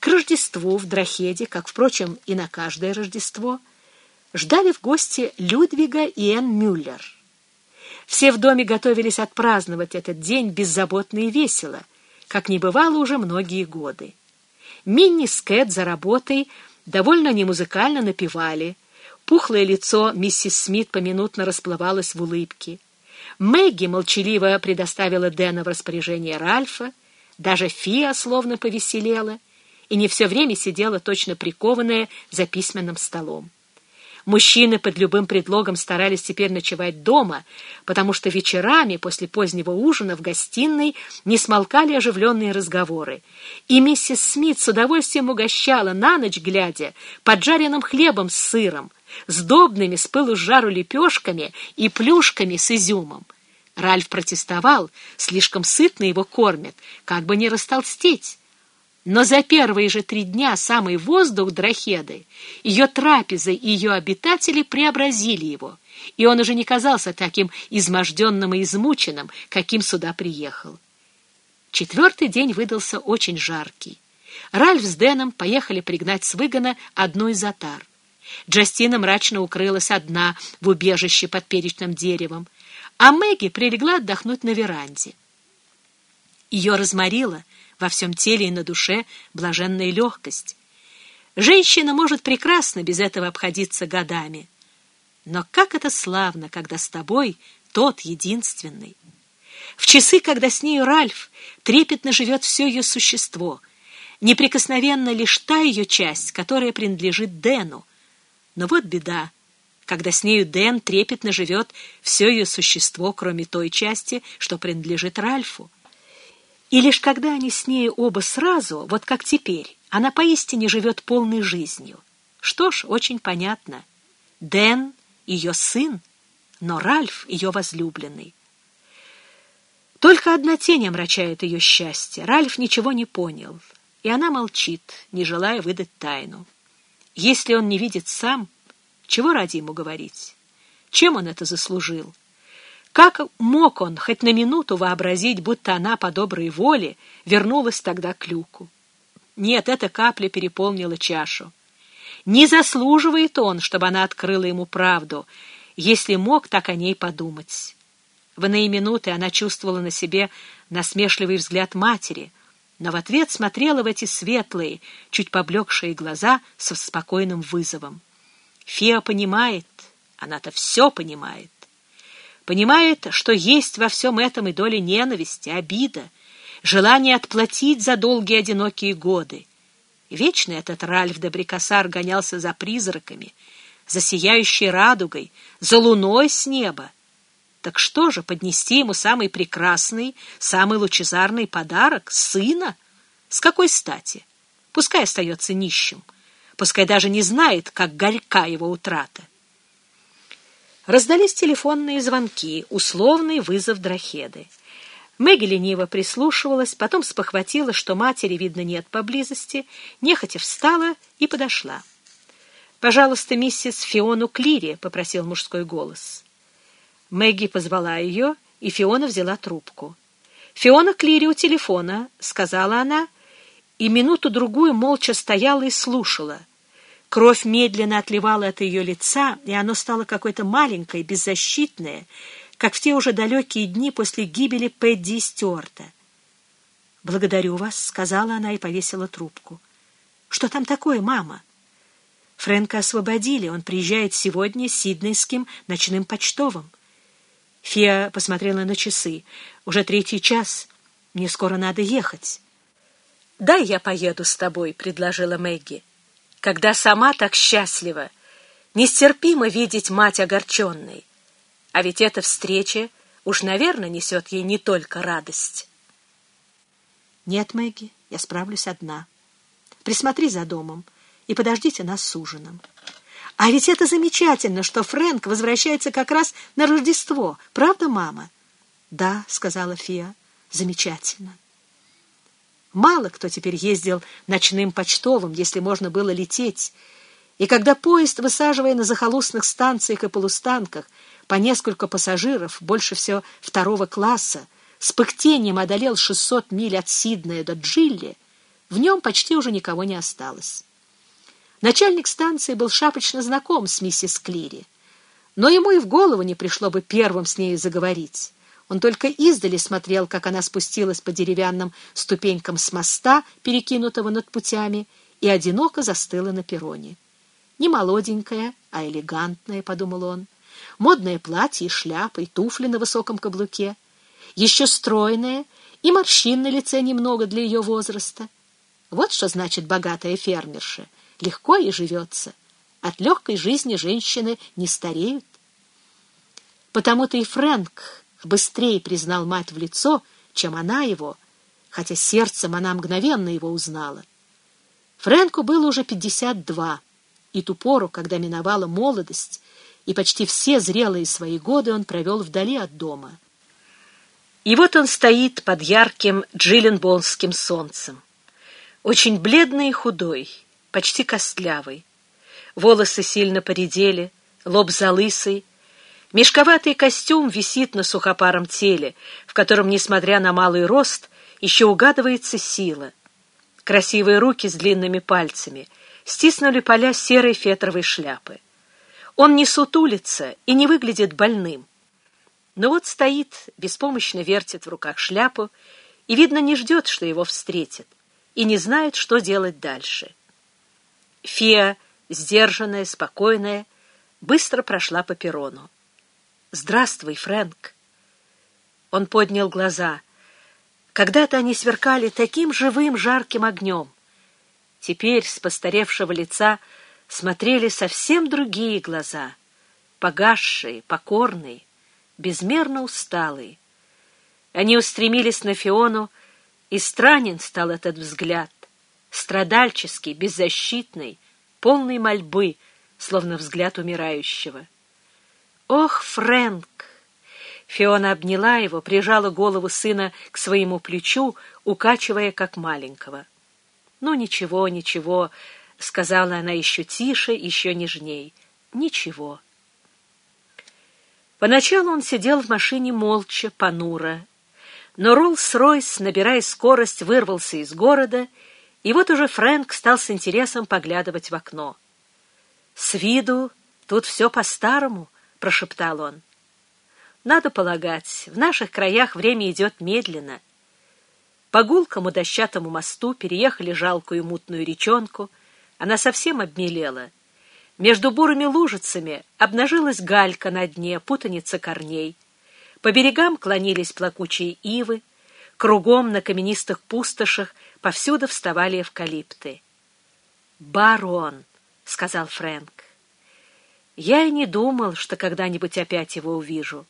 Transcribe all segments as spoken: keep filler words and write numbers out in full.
К Рождеству в Драхеде, как, впрочем, и на каждое Рождество, ждали в гости Людвига и Энн Мюллер. Все в доме готовились отпраздновать этот день беззаботно и весело, как не бывало уже многие годы. Минни с Кэт за работой довольно немузыкально напевали. Пухлое лицо миссис Смит поминутно расплывалось в улыбке. Мэгги молчаливо предоставила Дэна в распоряжение Ральфа. Даже Фиа словно повеселела и не все время сидела точно прикованная за письменным столом. Мужчины под любым предлогом старались теперь ночевать дома, потому что вечерами после позднего ужина в гостиной не смолкали оживленные разговоры, и миссис Смит с удовольствием угощала на ночь глядя поджаренным хлебом с сыром, сдобными с пылу с жару лепешками и плюшками с изюмом. Ральф протестовал, слишком сытно его кормят, как бы не растолстеть. Но за первые же три дня самый воздух Драхеды, ее трапезы и ее обитатели преобразили его, и он уже не казался таким изможденным и измученным, каким сюда приехал. Четвертый день выдался очень жаркий. Ральф с Дэном поехали пригнать с выгона одну из отар. Джастина мрачно укрылась одна в убежище под перечным деревом, а Мэгги прилегла отдохнуть на веранде. Ее разморило во всем теле и на душе блаженная легкость. Женщина может прекрасно без этого обходиться годами. Но как это славно, когда с тобой тот единственный. В часы, когда с нею Ральф, трепетно живет все ее существо, неприкосновенна лишь та ее часть, которая принадлежит Дэну. Но вот беда, когда с нею Дэн трепетно живет все ее существо, кроме той части, что принадлежит Ральфу. И лишь когда они с ней оба сразу, вот как теперь, она поистине живет полной жизнью. Что ж, очень понятно. Дэн — ее сын, но Ральф — ее возлюбленный. Только одна тень омрачает ее счастье. Ральф ничего не понял, и она молчит, не желая выдать тайну. Если он не видит сам, чего ради ему говорить? Чем он это заслужил? Как мог он хоть на минуту вообразить, будто она по доброй воле вернулась тогда к Люку? Нет, эта капля переполнила чашу. Не заслуживает он, чтобы она открыла ему правду, если мог так о ней подумать. В иные минуты она чувствовала на себе насмешливый взгляд матери, но в ответ смотрела в эти светлые, чуть поблекшие глаза со спокойным вызовом. Фиа понимает, она-то все понимает. Понимает, что есть во всем этом и доля ненависти, обида, желание отплатить за долгие одинокие годы. Вечно этот Ральф де Брикассар гонялся за призраками, за сияющей радугой, за луной с неба. Так что же, поднести ему самый прекрасный, самый лучезарный подарок — сына? С какой стати? Пускай остается нищим, пускай даже не знает, как горька его утрата. Раздались телефонные звонки, условный вызов Драхеды. Мэгги лениво прислушивалась, потом спохватила, что матери, видно, нет поблизости, нехотя встала и подошла. «Пожалуйста, миссис Фиону Клири», — попросил мужской голос. Мэгги позвала ее, и Фиона взяла трубку. «Фиона Клири у телефона», — сказала она, и минуту-другую молча стояла и слушала. Кровь медленно отливала от ее лица, и оно стало какое-то маленькое, беззащитное, как в те уже далекие дни после гибели Пэдди и Стюарта. «Благодарю вас», — сказала она и повесила трубку. «Что там такое, мама?» «Фрэнка освободили, он приезжает сегодня с сиднейским ночным почтовым». Фиа посмотрела на часы. «Уже третий час. Мне скоро надо ехать». «Дай я поеду с тобой», — предложила Мэгги. «Когда сама так счастлива, нестерпимо видеть мать огорченной. А ведь эта встреча уж, наверное, несет ей не только радость». «Нет, Мэгги, я справлюсь одна. Присмотри за домом и подождите нас с ужином». «А ведь это замечательно, что Фрэнк возвращается как раз на Рождество. Правда, мама?» «Да», — сказала Фиа, — «замечательно». Мало кто теперь ездил ночным почтовым, если можно было лететь. И когда поезд, высаживая на захолустных станциях и полустанках по несколько пассажиров, больше всего второго класса, с пыхтением одолел шестьсот миль от Сиднея до Джилли, В нем почти уже никого не осталось. Начальник станции был шапочно знаком с миссис Клири, но ему и в голову не пришло бы первым с нею заговорить. Он только издали смотрел, как она спустилась по деревянным ступенькам с моста, перекинутого над путями, и одиноко застыла на перроне. Не молоденькая, а элегантная, — подумал он. Модное платье и шляпа, и туфли на высоком каблуке. Еще стройная, и морщин на лице немного для ее возраста. Вот что значит богатая фермерша. Легко ей живется. От легкой жизни женщины не стареют. Потому-то и Фрэнк быстрее признал мать в лицо, чем она его, хотя сердцем она мгновенно его узнала. Фрэнку было уже пятьдесят два, и ту пору, когда миновала молодость, и почти все зрелые свои годы он провел вдали от дома. И вот он стоит под ярким джилленболским солнцем, очень бледный и худой, почти костлявый. Волосы сильно поредели, лоб залысый, мешковатый костюм висит на сухопаром теле, в котором, несмотря на малый рост, еще угадывается сила. Красивые руки с длинными пальцами стиснули поля серой фетровой шляпы. Он не сутулится и не выглядит больным. Но вот стоит, беспомощно вертит в руках шляпу и, видно, не ждет, что его встретят, и не знает, что делать дальше. Фия, сдержанная, спокойная, быстро прошла по перрону. «Здравствуй, Фрэнк!» Он поднял глаза. Когда-то они сверкали таким живым, жарким огнем. Теперь с постаревшего лица смотрели совсем другие глаза, погасшие, покорные, безмерно усталые. Они устремились на Фиону, и странен стал этот взгляд, страдальческий, беззащитный, полный мольбы, словно взгляд умирающего. «Ох, Фрэнк!» Фиона обняла его, прижала голову сына к своему плечу, укачивая, как маленького. «Ну, ничего, ничего», — сказала она еще тише, еще нежней. «Ничего». Поначалу он сидел в машине молча, понуро. Но Роллс-Ройс, набирая скорость, вырвался из города, и вот уже Фрэнк стал с интересом поглядывать в окно. «С виду тут все по-старому», — прошептал он. «Надо полагать, в наших краях время идет медленно». По гулкому дощатому мосту переехали жалкую мутную речонку. Она совсем обмелела. Между бурыми лужицами обнажилась галька на дне, путаница корней. По берегам клонились плакучие ивы. Кругом на каменистых пустошах повсюду вставали эвкалипты. «Барон», — сказал Фрэнк. «Я и не думал, что когда-нибудь опять его увижу».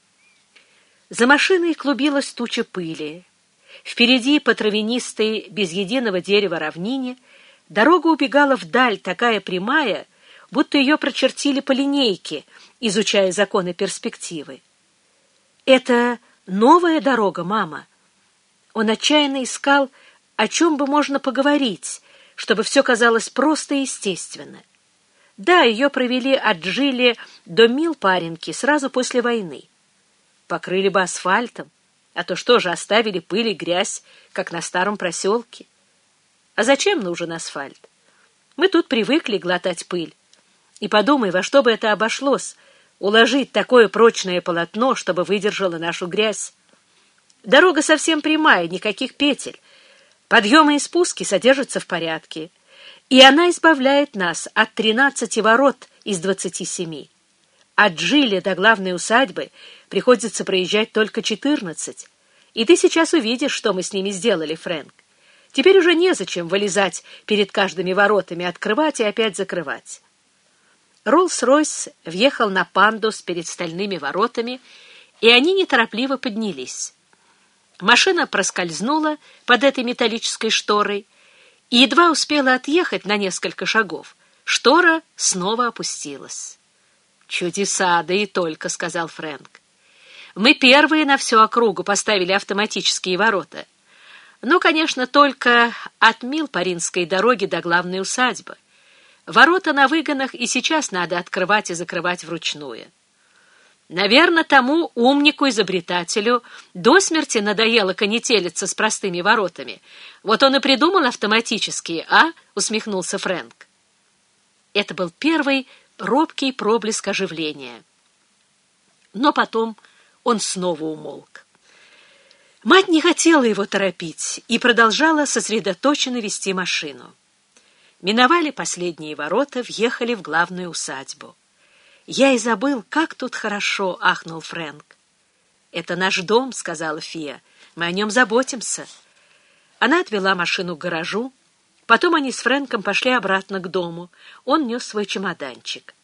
За машиной клубилась туча пыли. Впереди, по травянистой, без единого дерева равнине, дорога убегала вдаль, такая прямая, будто ее прочертили по линейке, изучая законы перспективы. «Это новая дорога, мама?» Он отчаянно искал, о чем бы можно поговорить, чтобы все казалось просто и естественно. Да, ее провели от Джилли до Милпаренки сразу после войны. Покрыли бы асфальтом, а то что же, оставили пыль и грязь, как на старом проселке? А зачем нужен асфальт? Мы тут привыкли глотать пыль. И подумай, во что бы это обошлось, уложить такое прочное полотно, чтобы выдержало нашу грязь. Дорога совсем прямая, никаких петель. Подъемы и спуски содержатся в порядке. И она избавляет нас от тринадцати ворот из двадцати семи. От Джилли до главной усадьбы приходится проезжать только четырнадцать. И ты сейчас увидишь, что мы с ними сделали, Фрэнк. Теперь уже незачем вылезать перед каждыми воротами, открывать и опять закрывать. Роллс-Ройс въехал на пандус перед стальными воротами, и они неторопливо поднялись. Машина проскользнула под этой металлической шторой и едва успела отъехать на несколько шагов. Штора снова опустилась. «Чудеса, да и только», — сказал Фрэнк. «Мы первые на всю округу поставили автоматические ворота. Ну, конечно, только от Милпаринской дороги до главной усадьбы. Ворота на выгонах и сейчас надо открывать и закрывать вручную. Наверное, тому умнику-изобретателю до смерти надоело конетелиться с простыми воротами. Вот он и придумал автоматические, а?» — усмехнулся Фрэнк. Это был первый робкий проблеск оживления. Но потом он снова умолк. Мать не хотела его торопить и продолжала сосредоточенно вести машину. Миновали последние ворота, въехали в главную усадьбу. «Я и забыл, как тут хорошо!» — ахнул Фрэнк. «Это наш дом», — сказала Фия. «Мы о нем заботимся». Она отвела машину к гаражу. Потом они с Фрэнком пошли обратно к дому. Он нес свой чемоданчик.